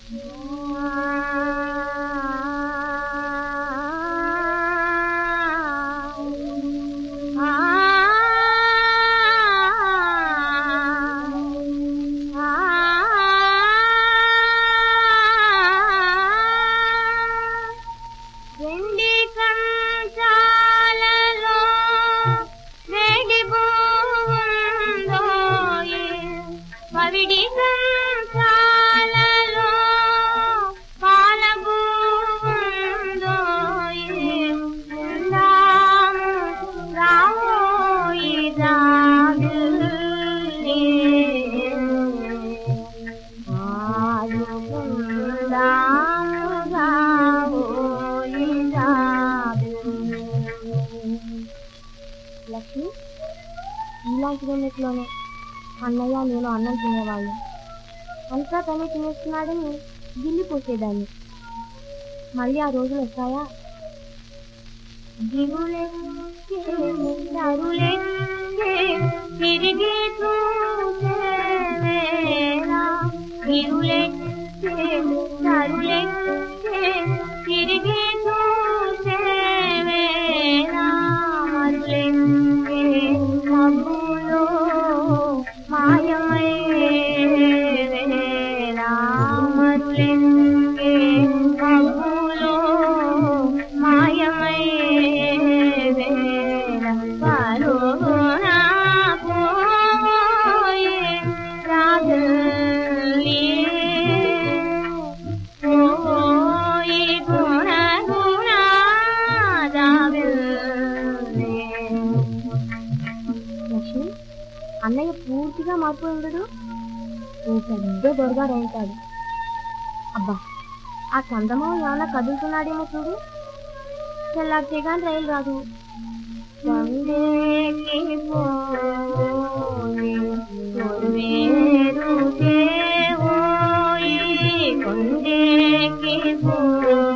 లక్ష్మి, ఇలాంటి రెండిట్లోనే అన్నయ్య నేను అన్నం తినేవాళ్ళు. అంతా తనే తినేస్తున్నాడని గిల్లి పోసేదాన్ని. మళ్ళీ ఆ రోజులు వస్తాయా? అన్నయ్య పూర్తిగా మారిపోయి ఉండడు. ఓ పెద్ద దొరగాడు అవుతాడు. అబ్బా, ఆ చందమామ ఏమన్నా కదులుతున్నాడేమో చూడు. తెల్లారితే కానీ రైలు రాదు. కొండేకి